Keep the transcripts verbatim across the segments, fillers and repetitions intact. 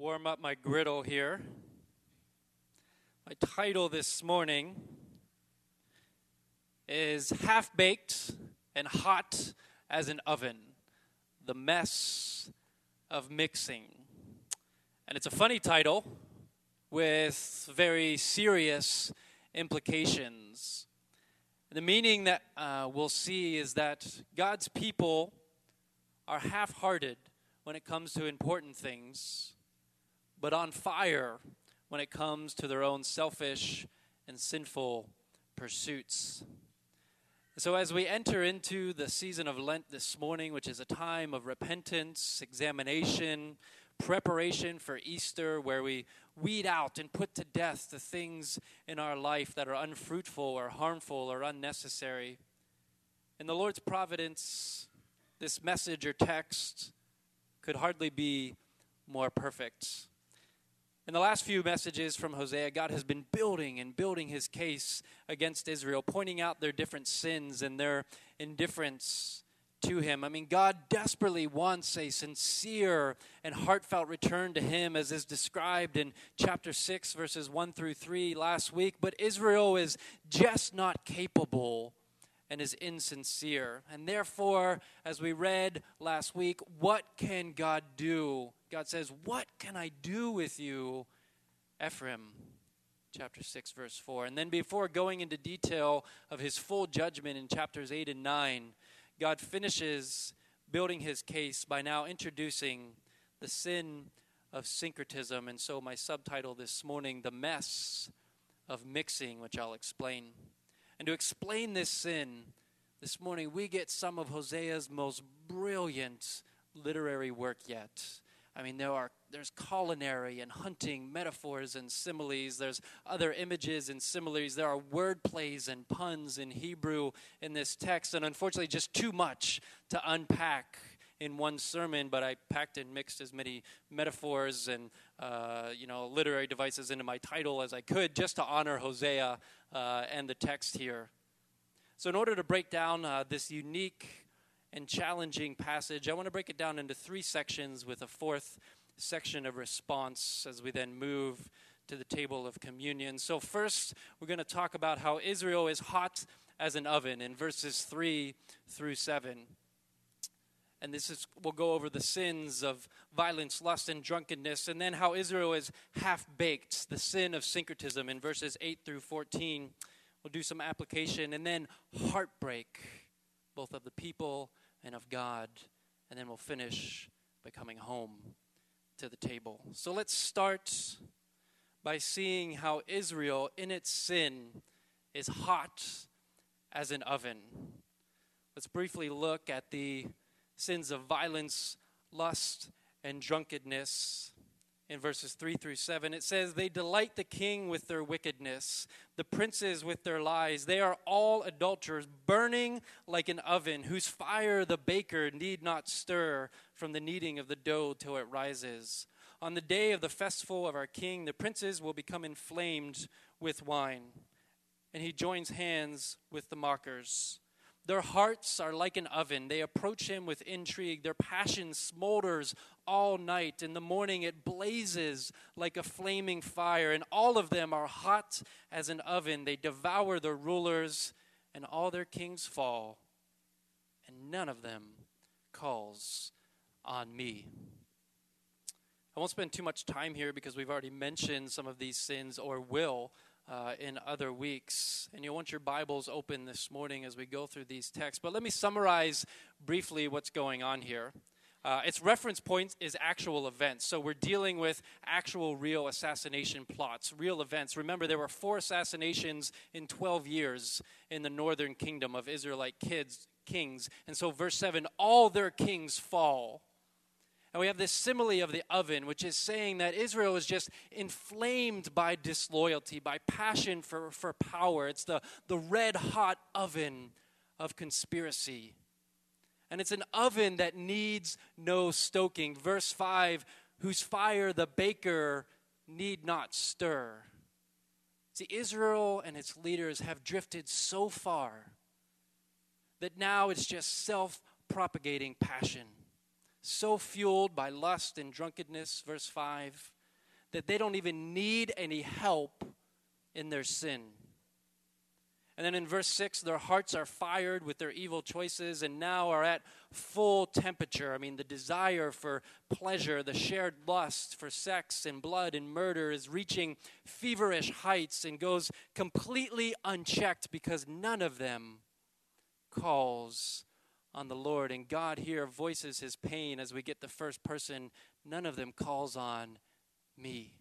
warm up my griddle here. My title this morning is Half-Baked and Hot as an Oven, the Mess of Mixing. And it's a funny title with very serious implications. The meaning that uh, we'll see is that God's people are half-hearted when it comes to important things, but on fire when it comes to their own selfish and sinful pursuits. So as we enter into the season of Lent this morning, which is a time of repentance, examination, preparation for Easter, where we weed out and put to death the things in our life that are unfruitful or harmful or unnecessary. In the Lord's providence, this message or text could hardly be more perfect. In the last few messages from Hosea, God has been building and building his case against Israel, pointing out their different sins and their indifference to him. I mean, God desperately wants a sincere and heartfelt return to him, as is described in chapter six, verses one through three last week. But Israel is just not capable and is insincere. And therefore, as we read last week, what can God do? God says, what can I do with you, Ephraim? Chapter six, verse four. And then before going into detail of his full judgment in chapters eight and nine, God finishes building his case by now introducing the sin of syncretism. And so my subtitle this morning, The Mess of Mixing, which I'll explain. And to explain this sin, this morning we get some of Hosea's most brilliant literary work yet. I mean, there are there's culinary and hunting metaphors and similes. There's other images and similes. There are word plays and puns in Hebrew in this text, and unfortunately just too much to unpack in one sermon, but I packed and mixed as many metaphors and uh, you know literary devices into my title as I could, just to honor Hosea uh, and the text here. So in order to break down uh, this unique and challenging passage, I want to break it down into three sections with a fourth section of response as we then move to the table of communion. So first, we're going to talk about how Israel is hot as an oven in verses three through seven. And this is, we'll go over the sins of violence, lust, and drunkenness, and then how Israel is half-baked, the sin of syncretism in verses eight through fourteen. We'll do some application, and then heartbreak, both of the people and of God. And then we'll finish by coming home to the table. So let's start by seeing how Israel, in its sin, is hot as an oven. Let's briefly look at the sins of violence, lust, and drunkenness. In verses three through seven, it says, "They delight the king with their wickedness, the princes with their lies. They are all adulterers, burning like an oven, whose fire the baker need not stir from the kneading of the dough till it rises. On the day of the festival of our king, the princes will become inflamed with wine, and he joins hands with the mockers. Their hearts are like an oven. They approach him with intrigue. Their passion smolders all night. In the morning it blazes like a flaming fire. And all of them are hot as an oven. They devour their rulers, and all their kings fall. And none of them calls on me." I won't spend too much time here because we've already mentioned some of these sins, or will, Uh, in other weeks. And you'll want your Bibles open this morning as we go through these texts. But let me summarize briefly what's going on here. Uh, its reference point is actual events. So we're dealing with actual real assassination plots, real events. Remember, there were four assassinations in twelve years in the northern kingdom of Israelite kids, kings. And so verse seven, all their kings fall. And we have this simile of the oven, which is saying that Israel is just inflamed by disloyalty, by passion for, for power. It's the, the red-hot oven of conspiracy. And it's an oven that needs no stoking. Verse five, whose fire the baker need not stir. See, Israel and its leaders have drifted so far that now it's just self-propagating passion. so fueled by lust and drunkenness, verse five, that they don't even need any help in their sin. And then in verse six, their hearts are fired with their evil choices and now are at full temperature. I mean, the desire for pleasure, the shared lust for sex and blood and murder is reaching feverish heights and goes completely unchecked because none of them calls on the Lord. And God here voices his pain as we get the first person. None of them calls on me.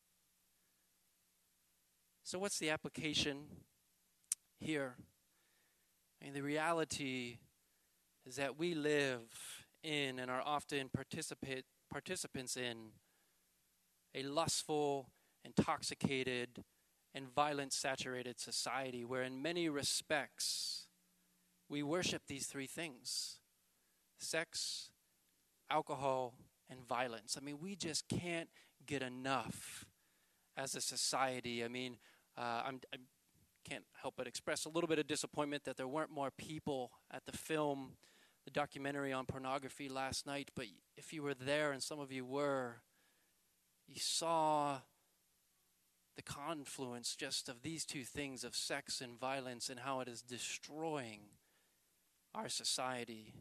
So what's the application here? I mean, the reality is that we live in and are often participate, participants in a lustful, intoxicated, and violence-saturated society where in many respects we worship these three things: sex, alcohol, and violence. I mean, we just can't get enough as a society. I mean, uh, I'm, I can't help but express a little bit of disappointment that there weren't more people at the film, the documentary on pornography last night. But if you were there, and some of you were, you saw the confluence just of these two things, of sex and violence, and how it is destroying our society.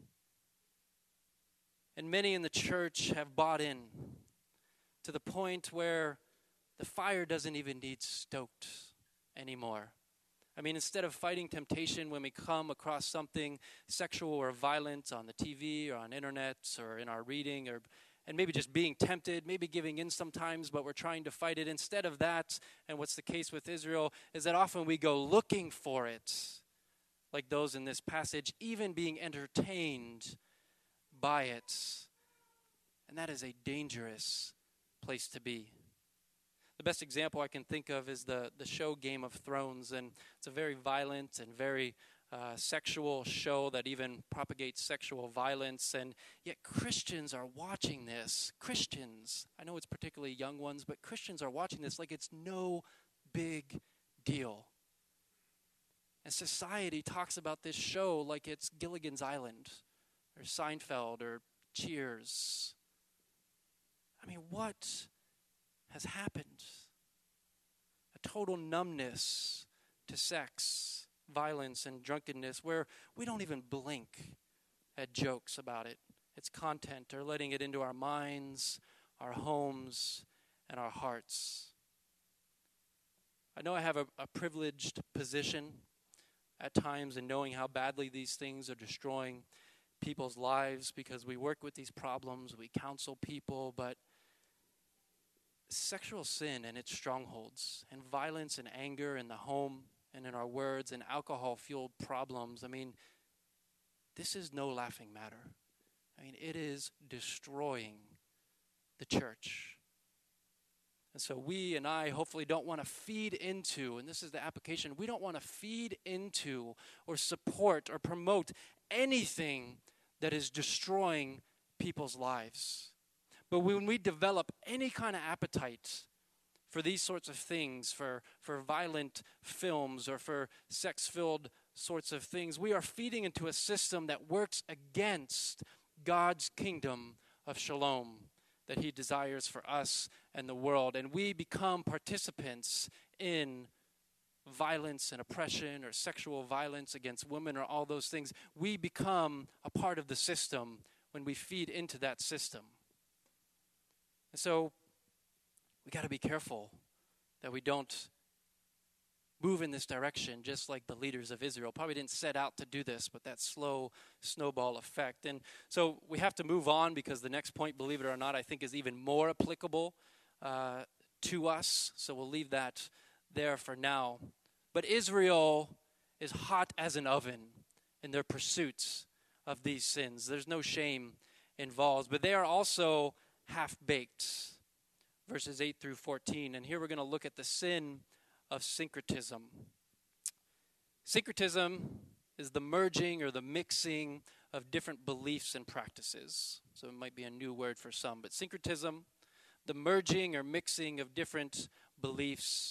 And many in the church have bought in to the point where the fire doesn't even need stoked anymore. I mean, instead of fighting temptation when we come across something sexual or violent on the T V or on internet or in our reading, or and maybe just being tempted, maybe giving in sometimes, but we're trying to fight it. Instead of that, and what's the case with Israel, is that often we go looking for it, like those in this passage, even being entertained by it. And that is a dangerous place to be. The best example I can think of is the, the show Game of Thrones, and it's a very violent and very uh, sexual show that even propagates sexual violence, and yet Christians are watching this. Christians, I know it's particularly young ones, but Christians are watching this like it's no big deal. And society talks about this show like it's Gilligan's Island or Seinfeld or Cheers. I mean, what has happened? A total numbness to sex, violence, and drunkenness where we don't even blink at jokes about it, its content, or letting it into our minds, our homes, and our hearts. I know I have a, a privileged position at times in knowing how badly these things are destroying people's lives because we work with these problems, we counsel people, but sexual sin and its strongholds, and violence and anger in the home and in our words, and alcohol-fueled problems, I mean, this is no laughing matter. I mean, it is destroying the church. And so we and I hopefully don't want to feed into, and this is the application, we don't want to feed into or support or promote anything that is destroying people's lives. But when we develop any kind of appetite for these sorts of things, for, for violent films or for sex-filled sorts of things, we are feeding into a system that works against God's kingdom of shalom that he desires for us and the world. And we become participants in violence and oppression or sexual violence against women or all those things. We become a part of the system when we feed into that system. And so we got to be careful that we don't move in this direction, just like the leaders of Israel probably didn't set out to do this, but that slow snowball effect. And so we have to move on because the next point, believe it or not, I think is even more applicable uh, to us. So we'll leave that there for now. But Israel is hot as an oven in their pursuits of these sins. There's no shame involved, but they are also half-baked. Verses eight through fourteen. And here we're going to look at the sin of syncretism. Syncretism is the merging or the mixing of different beliefs and practices. So it might be a new word for some, but syncretism, the merging or mixing of different beliefs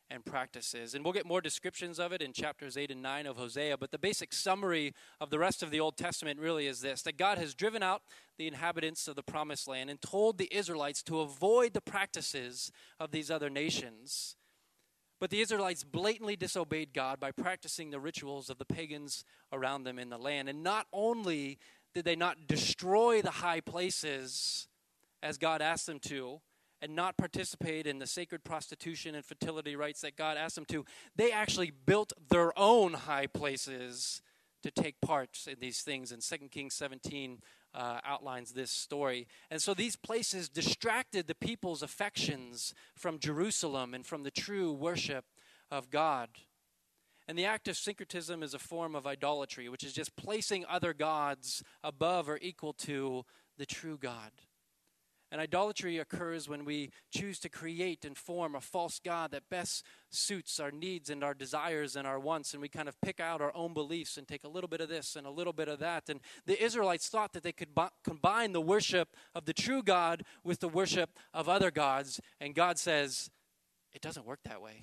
and practices. And we'll get more descriptions of it in chapters eight and nine of Hosea, but the basic summary of the rest of the Old Testament really is this, that God has driven out the inhabitants of the promised land and told the Israelites to avoid the practices of these other nations. But the Israelites blatantly disobeyed God by practicing the rituals of the pagans around them in the land. And not only did they not destroy the high places as God asked them to, and not participate in the sacred prostitution and fertility rites that God asked them to, they actually built their own high places to take part in these things. And Second Kings seventeen uh, outlines this story. And so these places distracted the people's affections from Jerusalem and from the true worship of God. And the act of syncretism is a form of idolatry, which is just placing other gods above or equal to the true God. And idolatry occurs when we choose to create and form a false god that best suits our needs and our desires and our wants, and we kind of pick out our own beliefs and take a little bit of this and a little bit of that. And the Israelites thought that they could bo- combine the worship of the true God with the worship of other gods, and God says, it doesn't work that way.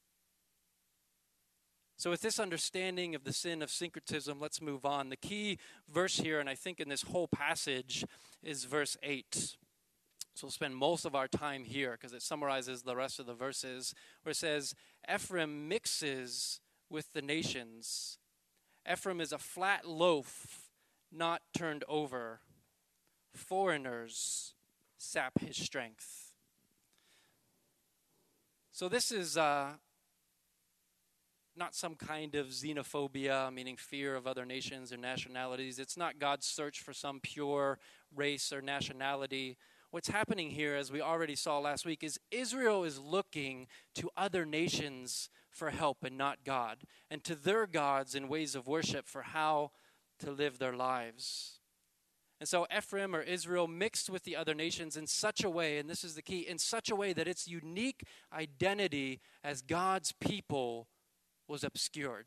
So with this understanding of the sin of syncretism, let's move on. The key verse here, and I think in this whole passage, is verse eight. So we'll spend most of our time here because it summarizes the rest of the verses where it says, Ephraim mixes with the nations. Ephraim is a flat loaf, not turned over. Foreigners sap his strength. So this is uh, not some kind of xenophobia, meaning fear of other nations or nationalities. It's not God's search for some pure race or nationality. What's happening here, as we already saw last week, is Israel is looking to other nations for help and not God, and to their gods and ways of worship for how to live their lives. And so Ephraim or Israel mixed with the other nations in such a way, and this is the key, in such a way that its unique identity as God's people was obscured.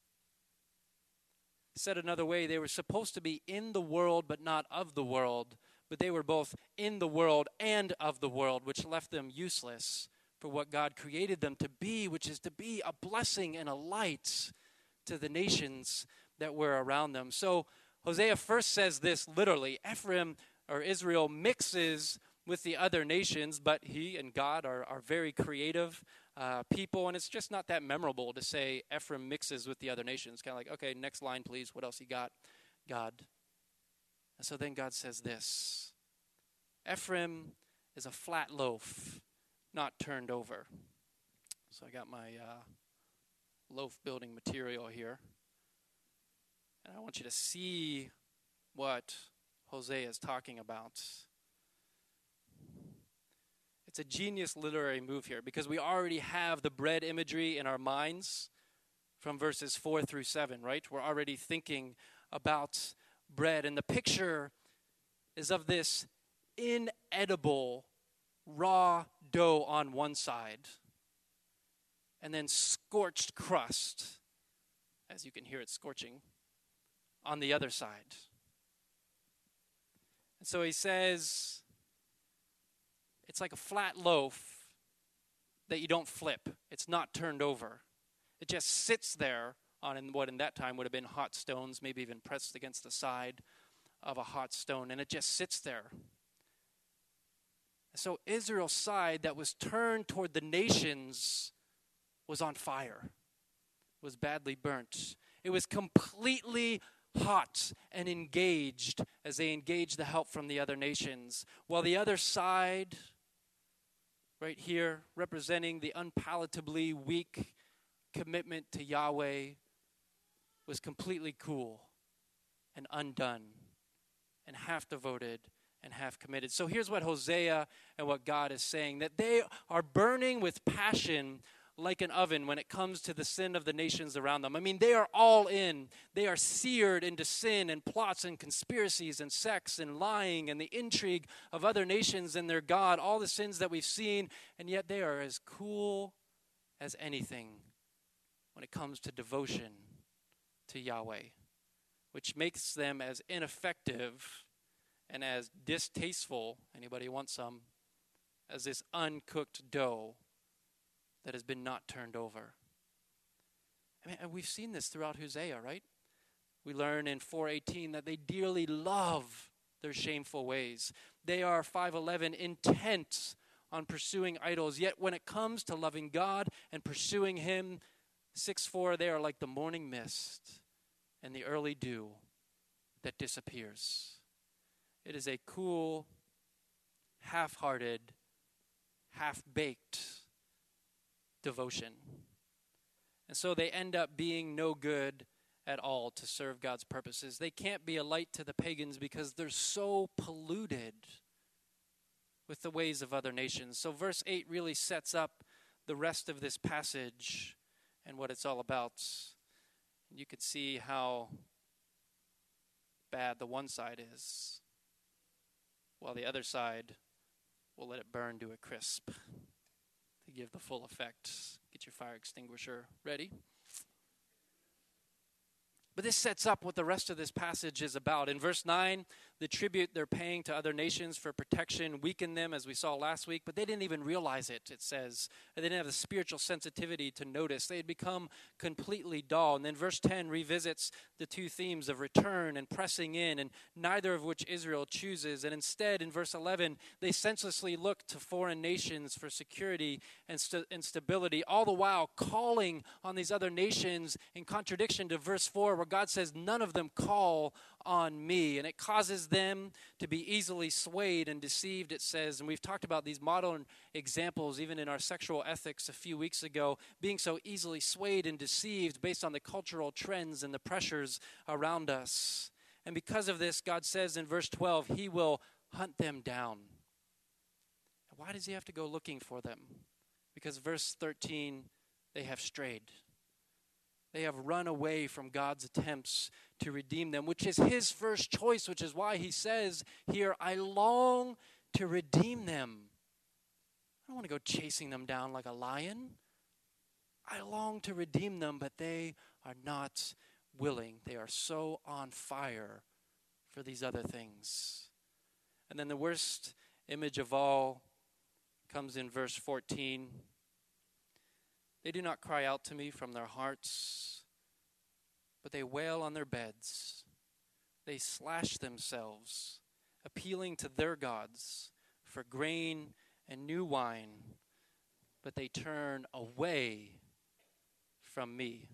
Said another way, they were supposed to be in the world but not of the world, but they were both in the world and of the world, which left them useless for what God created them to be, which is to be a blessing and a light to the nations that were around them. So Hosea first says this literally, Ephraim or Israel mixes with the other nations, but he and God are, are very creative uh, people, and it's just not that memorable to say Ephraim mixes with the other nations. Kind of like, okay, next line, please. What else you got, God? And so then God says this, Ephraim is a flat loaf, not turned over. So I got my uh, loaf building material here. And I want you to see what Hosea is talking about. It's a genius literary move here because we already have the bread imagery in our minds from verses four through seven, right? We're already thinking about bread, and the picture is of this inedible raw dough on one side and then scorched crust, as you can hear it scorching, on the other side. And so he says it's like a flat loaf that you don't flip. It's not turned over. It just sits there on what in that time would have been hot stones, maybe even pressed against the side of a hot stone, and it just sits there. So Israel's side that was turned toward the nations was on fire, was badly burnt. It was completely hot and engaged as they engaged the help from the other nations, while the other side, right here, representing the unpalatably weak commitment to Yahweh, was completely cool and undone and half devoted and half committed. So here's what Hosea and what God is saying, that they are burning with passion like an oven when it comes to the sin of the nations around them. I mean, they are all in. They are seared into sin and plots and conspiracies and sex and lying and the intrigue of other nations and their God, all the sins that we've seen, and yet they are as cool as anything when it comes to devotion to Yahweh, which makes them as ineffective and as distasteful, anybody want some, as this uncooked dough that has been not turned over. I mean, and we've seen this throughout Hosea, right? We learn in four eighteen that they dearly love their shameful ways. They are, five eleven, intent on pursuing idols. Yet when it comes to loving God and pursuing Him, six four, they are like the morning mist and the early dew that disappears. It is a cool, half-hearted, half-baked devotion. And so they end up being no good at all to serve God's purposes. They can't be a light to the pagans because they're so polluted with the ways of other nations. So verse eight really sets up the rest of this passage and what it's all about. You can see how bad the one side is, while the other side will let it burn to a crisp to give the full effect. Get your fire extinguisher ready. But this sets up what the rest of this passage is about. In verse nine, the tribute they're paying to other nations for protection weakened them, as we saw last week, but they didn't even realize it, it says. They didn't have the spiritual sensitivity to notice. They had become completely dull. And then verse ten revisits the two themes of return and pressing in, and neither of which Israel chooses. And instead, in verse eleven, they senselessly look to foreign nations for security and, st- and stability, all the while calling on these other nations in contradiction to verse four, where God says, none of them call on me. And it causes them to be easily swayed and deceived, it says. And we've talked about these modern examples, even in our sexual ethics a few weeks ago, being so easily swayed and deceived based on the cultural trends and the pressures around us. And because of this, God says in verse twelve, He will hunt them down. Why does He have to go looking for them? Because verse thirteen, they have strayed. They have run away from God's attempts to redeem them, which is His first choice, which is why He says here, I long to redeem them. I don't want to go chasing them down like a lion. I long to redeem them, but they are not willing. They are so on fire for these other things. And then the worst image of all comes in verse fourteen. They do not cry out to me from their hearts, but they wail on their beds. They slash themselves, appealing to their gods for grain and new wine, but they turn away from me.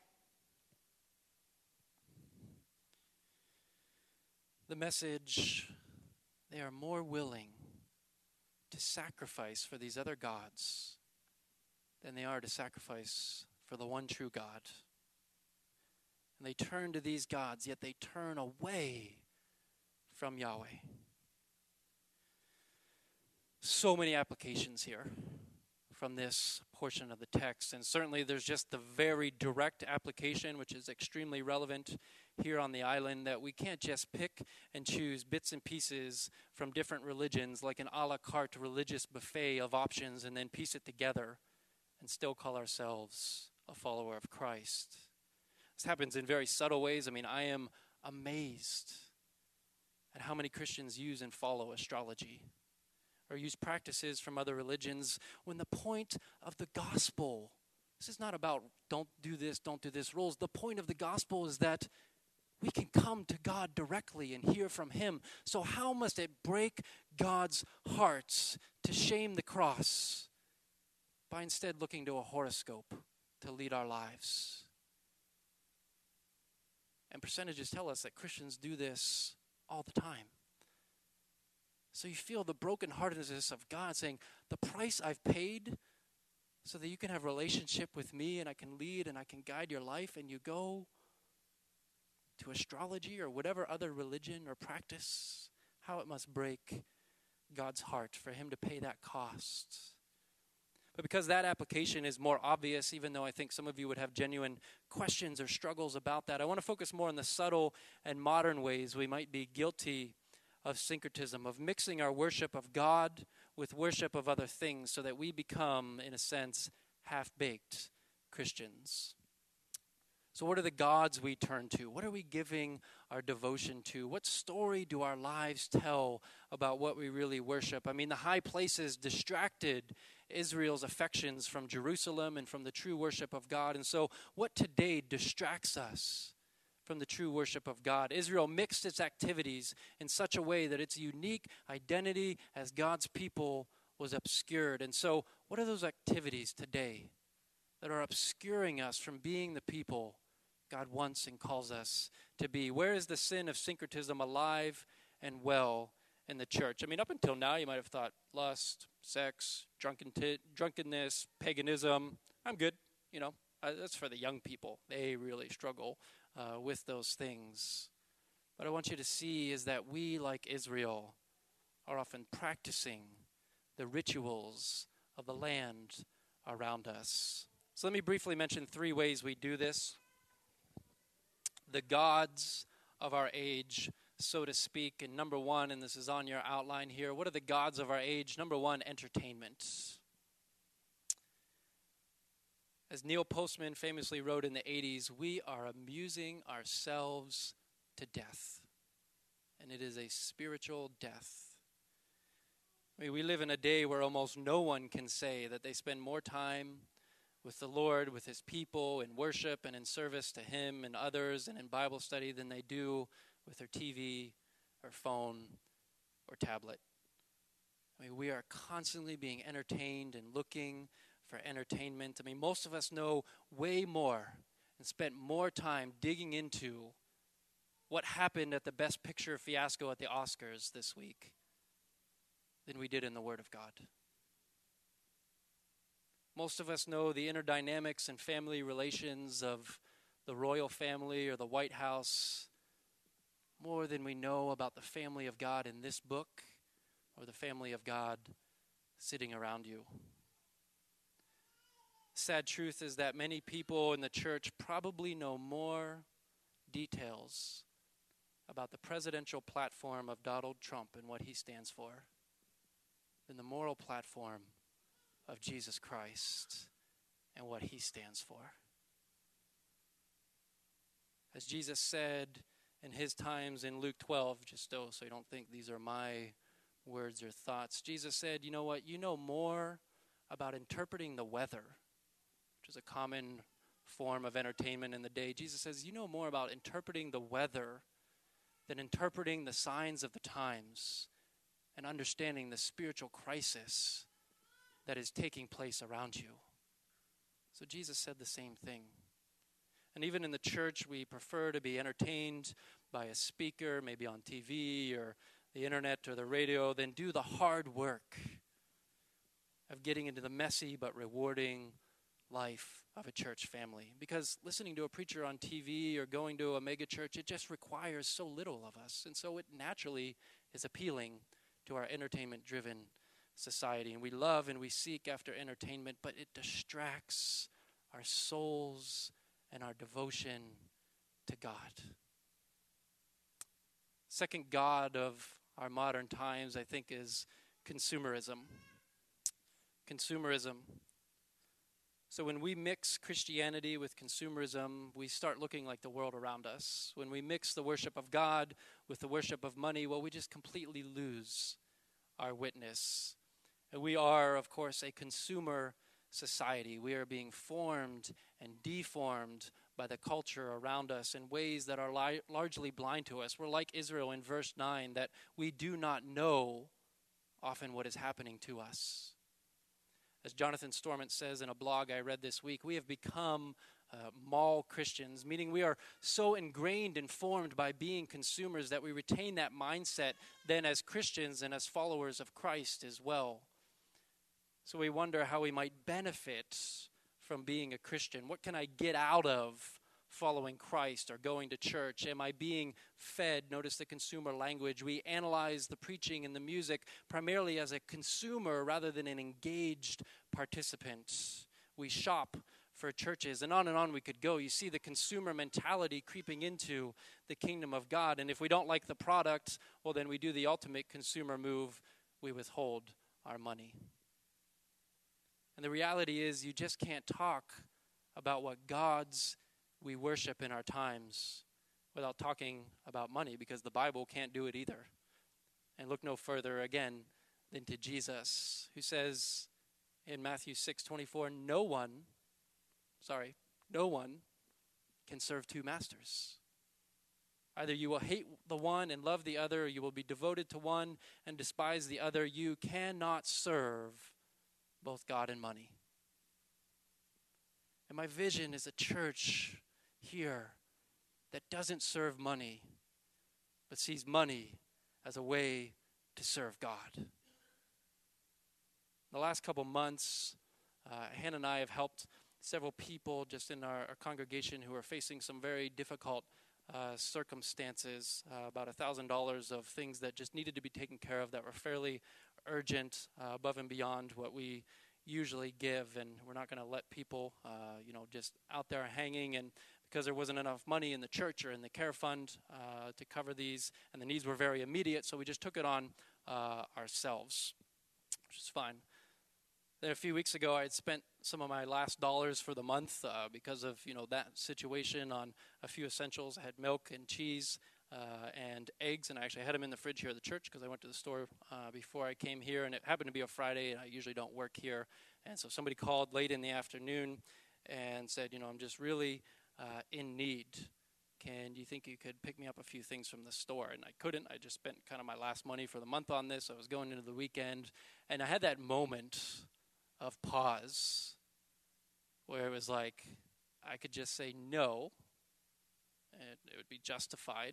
The message, they are more willing to sacrifice for these other gods than they are to sacrifice for the one true God. And they turn to these gods, yet they turn away from Yahweh. So many applications here from this portion of the text. And certainly there's just the very direct application, which is extremely relevant here on the island, that we can't just pick and choose bits and pieces from different religions like an a la carte religious buffet of options and then piece it together and still call ourselves a follower of Christ. This happens in very subtle ways. I mean, I am amazed at how many Christians use and follow astrology or use practices from other religions when the point of the gospel, this is not about don't do this, don't do this rules. The point of the gospel is that we can come to God directly and hear from Him. So how must it break God's heart to shame the cross by instead looking to a horoscope to lead our lives? And percentages tell us that Christians do this all the time. So you feel the brokenheartedness of God saying, the price I've paid so that you can have a relationship with me and I can lead and I can guide your life, and you go to astrology or whatever other religion or practice, how it must break God's heart for Him to pay that cost. But because that application is more obvious, even though I think some of you would have genuine questions or struggles about that, I want to focus more on the subtle and modern ways we might be guilty of syncretism, of mixing our worship of God with worship of other things so that we become, in a sense, half-baked Christians. So what are the gods we turn to? What are we giving our devotion to? What story do our lives tell about what we really worship? I mean, the high places distracted Israel's affections from Jerusalem and from the true worship of God. And so what today distracts us from the true worship of God? Israel mixed its activities in such a way that its unique identity as God's people was obscured. And so what are those activities today that are obscuring us from being the people God wants and calls us to be? Where is the sin of syncretism alive and well in the church? I mean, up until now, you might have thought lust, sex, drunken t- drunkenness, paganism. I'm good, you know. Uh, that's for the young people. They really struggle uh, with those things. But I want you to see is that we, like Israel, are often practicing the rituals of the land around us. So let me briefly mention three ways we do this. The gods of our age, so to speak. And number one, and this is on your outline here, what are the gods of our age? Number one, entertainment. As Neil Postman famously wrote in the eighties, we are amusing ourselves to death. And it is a spiritual death. I mean, we live in a day where almost no one can say that they spend more time with the Lord, with his people, in worship and in service to him and others and in Bible study than they do with their T V or phone or tablet. I mean, we are constantly being entertained and looking for entertainment. I mean, most of us know way more and spent more time digging into what happened at the Best Picture fiasco at the Oscars this week than we did in the Word of God. Most of us know the inner dynamics and family relations of the royal family or the White House more than we know about the family of God in this book or the family of God sitting around you. Sad truth is that many people in the church probably know more details about the presidential platform of Donald Trump and what he stands for than the moral platform of Jesus Christ and what he stands for. As Jesus said in his times in Luke twelve, just so, so you don't think these are my words or thoughts, Jesus said, you know what, you know more about interpreting the weather, which is a common form of entertainment in the day. Jesus says, you know more about interpreting the weather than interpreting the signs of the times and understanding the spiritual crisis that is taking place around you. So Jesus said the same thing. And even in the church, we prefer to be entertained by a speaker, maybe on T V or the internet or the radio, than do the hard work of getting into the messy but rewarding life of a church family. Because listening to a preacher on T V or going to a mega church, it just requires so little of us. And so it naturally is appealing to our entertainment-driven society. And we love and we seek after entertainment, but it distracts our souls and our devotion to God. Second god of our modern times, I think, is consumerism. Consumerism. So when we mix Christianity with consumerism, we start looking like the world around us. When we mix the worship of God with the worship of money, well, we just completely lose our witness. And we are, of course, a consumer society. We are being formed and deformed by the culture around us in ways that are li- largely blind to us. We're like Israel in verse nine, that we do not know often what is happening to us. As Jonathan Stormont says in a blog I read this week, we have become uh, mall Christians, meaning we are so ingrained and formed by being consumers that we retain that mindset then as Christians and as followers of Christ as well. So we wonder how we might benefit from being a Christian. What can I get out of following Christ or going to church? Am I being fed? Notice the consumer language. We analyze the preaching and the music primarily as a consumer rather than an engaged participant. We shop for churches, and on and on we could go. You see the consumer mentality creeping into the kingdom of God, and if we don't like the product, well, then we do the ultimate consumer move. We withhold our money. And the reality is you just can't talk about what gods we worship in our times without talking about money, because the Bible can't do it either. And look no further again than to Jesus, who says in Matthew six twenty-four, no one, sorry, no one can serve two masters. Either you will hate the one and love the other, or you will be devoted to one and despise the other. You cannot serve both God and money. And my vision is a church here that doesn't serve money, but sees money as a way to serve God. The last couple months, uh, Hannah and I have helped several people just in our, our congregation who are facing some very difficult uh, circumstances, uh, about one thousand dollars of things that just needed to be taken care of that were fairly urgent, uh, above and beyond what we usually give. And we're not going to let people, uh, you know, just out there hanging, and because there wasn't enough money in the church or in the care fund uh, to cover these, and the needs were very immediate, so we just took it on uh, ourselves, which is fine. Then a few weeks ago, I had spent some of my last dollars for the month uh, because of, you know, that situation on a few essentials. I had milk and cheese uh, and eggs, and I actually had them in the fridge here at the church because I went to the store uh, before I came here, and it happened to be a Friday, and I usually don't work here. And so somebody called late in the afternoon and said, you know, I'm just really uh, in need. Can you think you could pick me up a few things from the store? And I couldn't. I just spent kind of my last money for the month on this. I was going into the weekend, and I had that moment of pause where it was like I could just say no and it would be justified,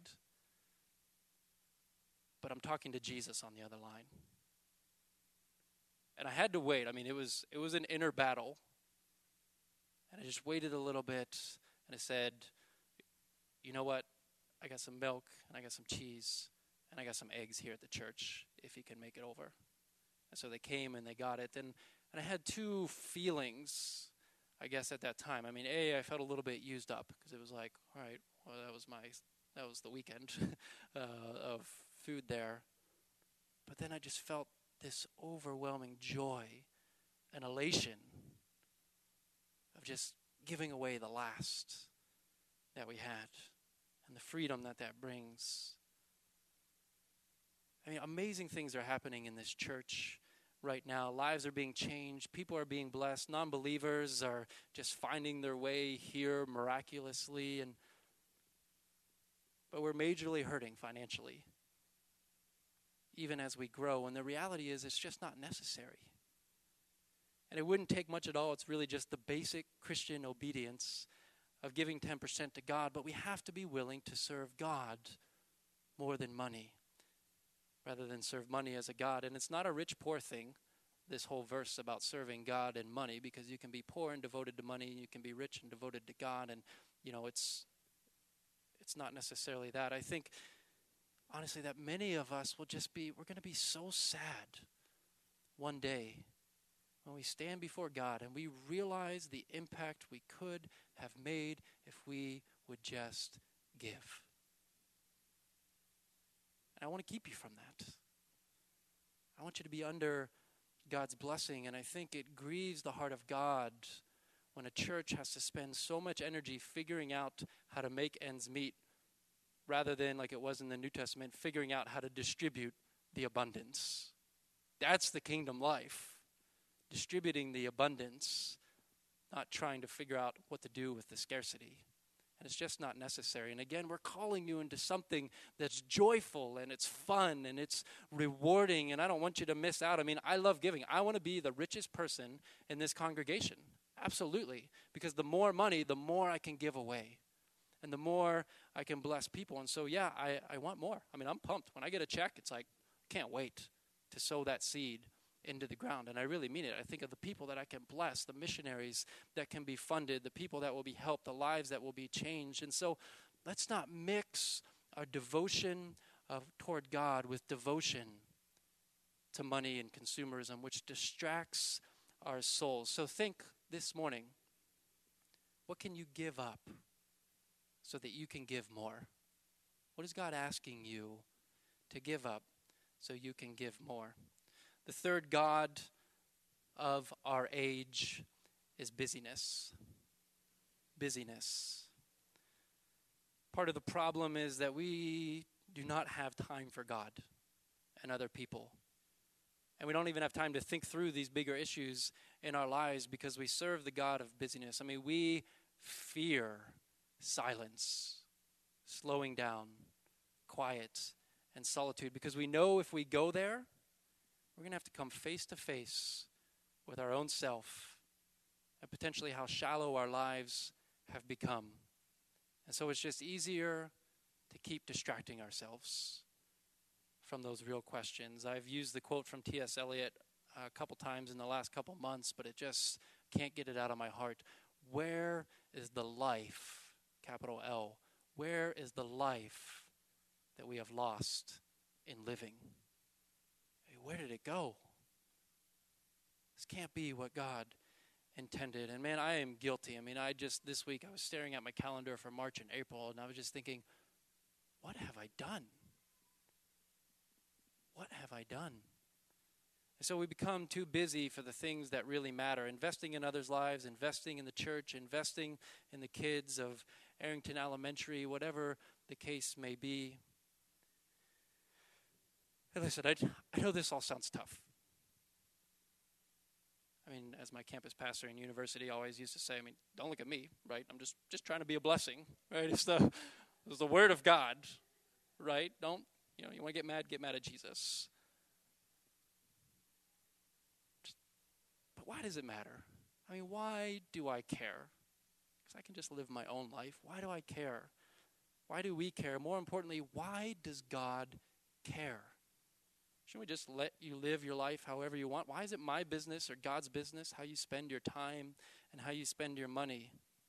but I'm talking to Jesus on the other line, and I had to wait. I mean, it was it was an inner battle, and I just waited a little bit, and I said, you know what, I got some milk and I got some cheese and I got some eggs here at the church if you can make it over. And so they came and they got it, and And I had two feelings, I guess, at that time. I mean, A, I felt a little bit used up because it was like, all right, well, that was my, that was the weekend uh, of food there. But then I just felt this overwhelming joy and elation of just giving away the last that we had and the freedom that that brings. I mean, amazing things are happening in this church right now. Lives are being changed. People are being blessed. Non-believers are just finding their way here miraculously. And but we're majorly hurting financially, even as we grow. And the reality is it's just not necessary. And it wouldn't take much at all. It's really just the basic Christian obedience of giving ten percent to God. But we have to be willing to serve God more than money, rather than serve money as a god. And it's not a rich-poor thing, this whole verse about serving God and money, because you can be poor and devoted to money, and you can be rich and devoted to God, and, you know, it's it's not necessarily that. I think, honestly, that many of us will just be, we're going to be so sad one day when we stand before God and we realize the impact we could have made if we would just give. I want to keep you from that. I want you to be under God's blessing, and I think it grieves the heart of God when a church has to spend so much energy figuring out how to make ends meet rather than, like it was in the New Testament, figuring out how to distribute the abundance. That's the kingdom life, distributing the abundance, not trying to figure out what to do with the scarcity. And it's just not necessary. And again, we're calling you into something that's joyful and it's fun and it's rewarding. And I don't want you to miss out. I mean, I love giving. I want to be the richest person in this congregation. Absolutely. Because the more money, the more I can give away. And the more I can bless people. And so, yeah, I, I want more. I mean, I'm pumped. When I get a check, it's like, I can't wait to sow that seed into the ground. And I really mean it. I think of the people that I can bless, the missionaries that can be funded, the people that will be helped, the lives that will be changed. And so let's not mix our devotion of toward God with devotion to money and consumerism, which distracts our souls. So think this morning, what can you give up so that you can give more? What is God asking you to give up so you can give more? The third god of our age is busyness. Busyness. Part of the problem is that we do not have time for God and other people. And we don't even have time to think through these bigger issues in our lives because we serve the God of busyness. I mean, we fear silence, slowing down, quiet, and solitude because we know if we go there, we're going to have to come face to face with our own self and potentially how shallow our lives have become. And so it's just easier to keep distracting ourselves from those real questions. I've used the quote from T S Eliot a couple times in the last couple months, but it just can't get it out of my heart. Where is the life, capital L, where is the life that we have lost in living? Hey, where did it go? This can't be what God intended. And man, I am guilty. I mean, I just, this week I was staring at my calendar for March and April, and I was just thinking, what have I done? What have I done? And so we become too busy for the things that really matter, investing in others' lives, investing in the church, investing in the kids of Arrington Elementary, whatever the case may be. And listen, I, I know this all sounds tough. I mean, as my campus pastor in university always used to say, I mean, don't look at me, right? I'm just, just trying to be a blessing, right? It's the, it's the word of God, right? Don't, you know, you want to get mad, get mad at Jesus. Just, but why does it matter? I mean, why do I care? Because I can just live my own life. Why do I care? Why do we care? More importantly, why does God care? Shouldn't we just let you live your life however you want? Why is it my business or God's business how you spend your time and how you spend your money?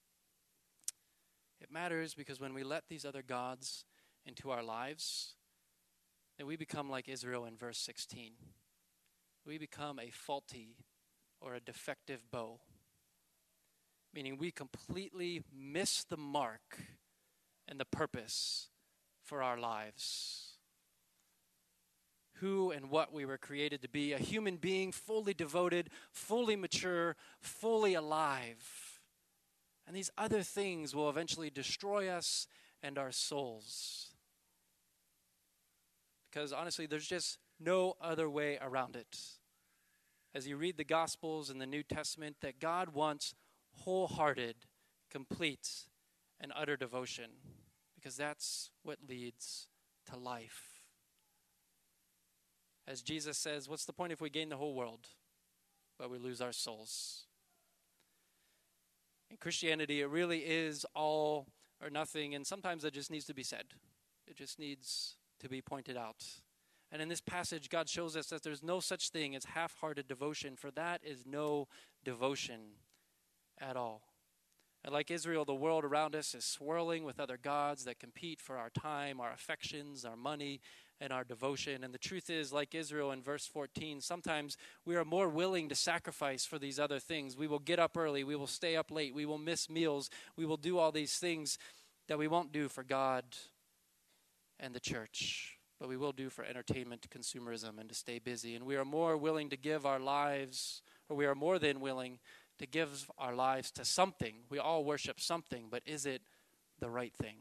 It matters because when we let these other gods into our lives, then we become like Israel in verse sixteen. We become a faulty or a defective bow, meaning we completely miss the mark and the purpose for our lives. Who and what we were created to be, a human being fully devoted, fully mature, fully alive. And these other things will eventually destroy us and our souls. Because honestly, there's just no other way around it. As you read the Gospels in the New Testament, that God wants wholehearted, complete, and utter devotion. Because that's what leads to life. As Jesus says, what's the point if we gain the whole world, but we lose our souls? In Christianity, it really is all or nothing, and sometimes it just needs to be said. It just needs to be pointed out. And in this passage, God shows us that there's no such thing as half-hearted devotion, for that is no devotion at all. And like Israel, the world around us is swirling with other gods that compete for our time, our affections, our money, and our devotion. And the truth is, like Israel in verse fourteen, sometimes we are more willing to sacrifice for these other things. We will get up early. We will stay up late. We will miss meals. We will do all these things that we won't do for God and the church, but we will do for entertainment, consumerism, and to stay busy. And we are more willing to give our lives, or we are more than willing to give our lives to something. We all worship something, but is it the right thing?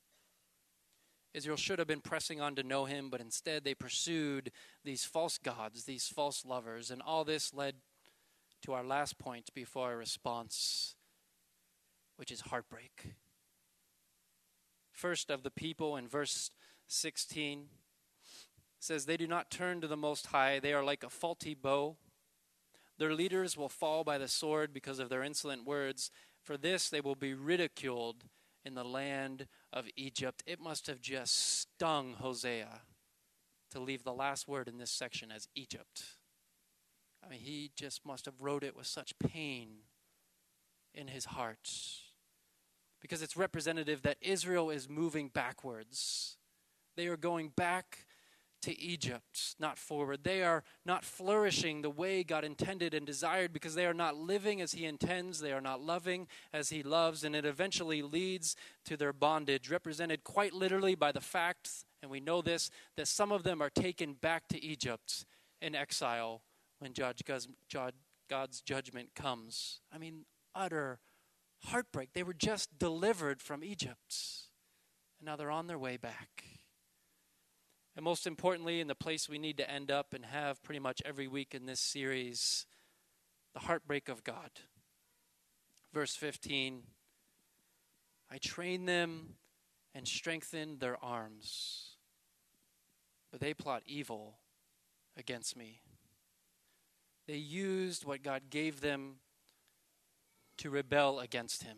Israel should have been pressing on to know him, but instead they pursued these false gods, these false lovers, and all this led to our last point before our response, which is heartbreak. First of the people in verse sixteen says, they do not turn to the Most High. They are like a faulty bow. Their leaders will fall by the sword because of their insolent words. For this they will be ridiculed in the land of Egypt. It must have just stung Hosea to leave the last word in this section as Egypt. I mean, he just must have wrote it with such pain in his heart. Because it's representative that Israel is moving backwards. They are going back to Egypt, not forward. They are not flourishing the way God intended and desired because they are not living as he intends. They are not loving as he loves, and it eventually leads to their bondage, represented quite literally by the fact, and we know this, that some of them are taken back to Egypt in exile when God's judgment comes. I mean, utter heartbreak. They were just delivered from Egypt, and now they're on their way back. And most importantly, in the place we need to end up and have pretty much every week in this series, the heartbreak of God. Verse fifteen, I train them and strengthen their arms, but they plot evil against me. They used what God gave them to rebel against him.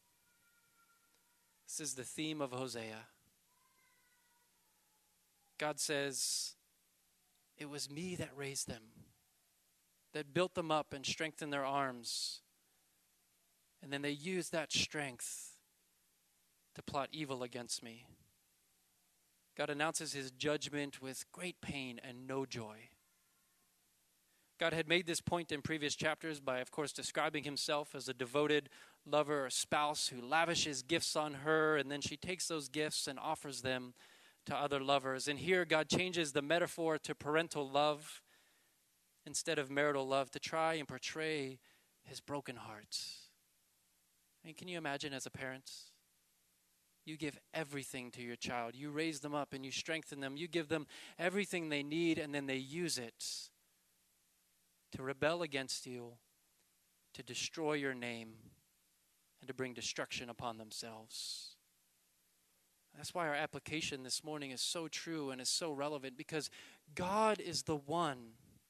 This is the theme of Hosea. God says, it was me that raised them, that built them up and strengthened their arms. And then they used that strength to plot evil against me. God announces his judgment with great pain and no joy. God had made this point in previous chapters by, of course, describing himself as a devoted lover or spouse who lavishes gifts on her, and then she takes those gifts and offers them to other lovers. And here God changes the metaphor to parental love instead of marital love to try and portray his broken heart. I mean, can you imagine as a parent? You give everything to your child. You raise them up and you strengthen them. You give them everything they need, and then they use it to rebel against you, to destroy your name, and to bring destruction upon themselves. That's why our application this morning is so true and is so relevant, because God is the one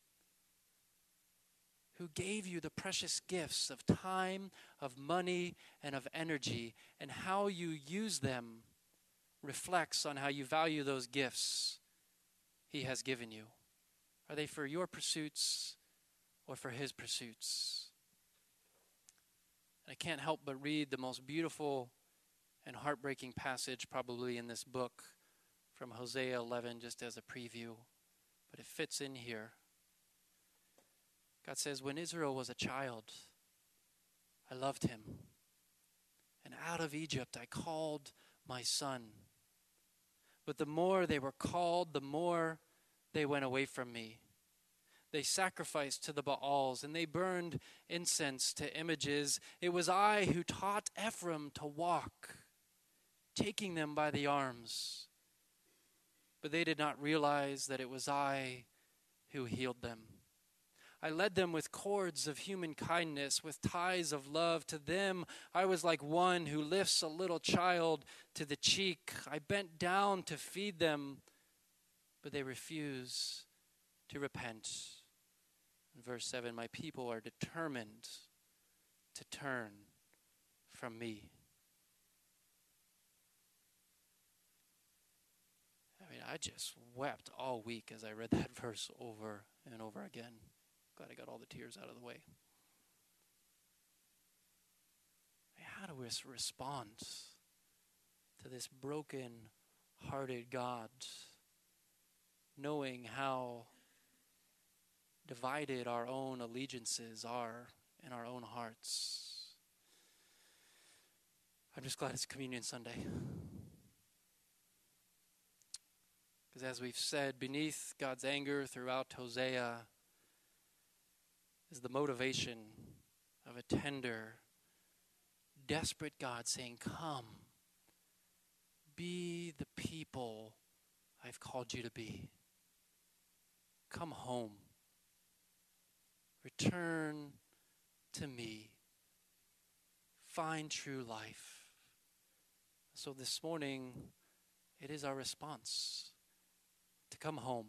who gave you the precious gifts of time, of money, and of energy, and how you use them reflects on how you value those gifts he has given you. Are they for your pursuits or for his pursuits? And I can't help but read the most beautiful and heartbreaking passage probably in this book from Hosea eleven, just as a preview, but it fits in here. God says, when Israel was a child, I loved him. And out of Egypt I called my son. But the more they were called, the more they went away from me. They sacrificed to the Baals, and they burned incense to images. It was I who taught Ephraim to walk, taking them by the arms. But they did not realize that it was I who healed them. I led them with cords of human kindness, with ties of love. To them I was like one who lifts a little child to the cheek. I bent down to feed them, but they refuse to repent. In verse seven, my people are determined to turn from me. I mean, I just wept all week as I read that verse over and over again. Glad I got all the tears out of the way. How do we respond to this broken-hearted God, knowing how divided our own allegiances are in our own hearts? I'm just glad it's Communion Sunday. Because as we've said, beneath God's anger throughout Hosea is the motivation of a tender, desperate God saying, come, be the people I've called you to be. Come home. Return to me. Find true life. So this morning, it is our response to come home.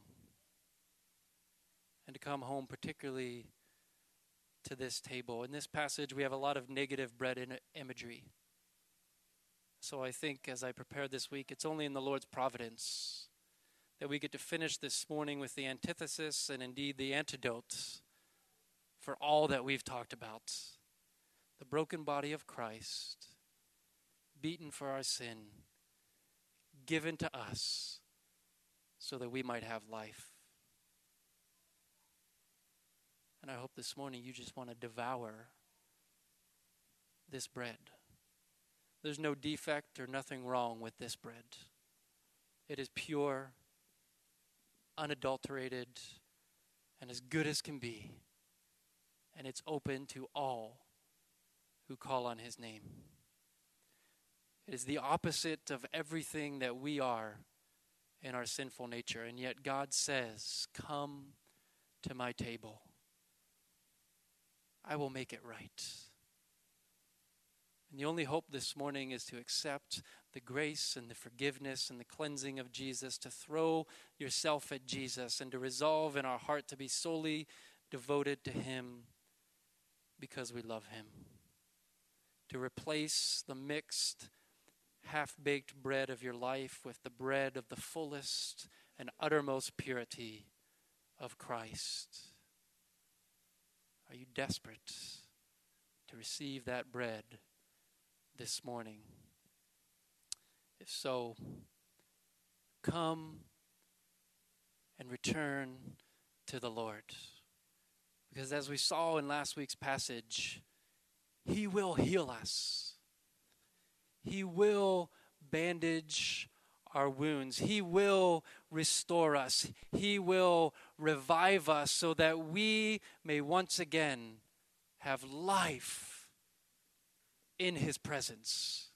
And to come home particularly to this table. In this passage, we have a lot of negative bread in imagery. So I think as I prepared this week, it's only in the Lord's providence that we get to finish this morning with the antithesis and indeed the antidote for all that we've talked about. The broken body of Christ, beaten for our sin, given to us so that we might have life. And I hope this morning you just want to devour this bread. There's no defect or nothing wrong with this bread. It is pure, unadulterated, and as good as can be. And it's open to all who call on his name. It is the opposite of everything that we are in our sinful nature. And yet God says, come to my table. I will make it right. And the only hope this morning is to accept the grace and the forgiveness and the cleansing of Jesus, to throw yourself at Jesus and to resolve in our heart to be solely devoted to him because we love him. To replace the mixed, half-baked bread of your life with the bread of the fullest and uttermost purity of Christ. Are you desperate to receive that bread this morning? If so, come and return to the Lord. Because as we saw in last week's passage, he will heal us. He will bandage our wounds. He will restore us. He will revive us so that we may once again have life in his presence.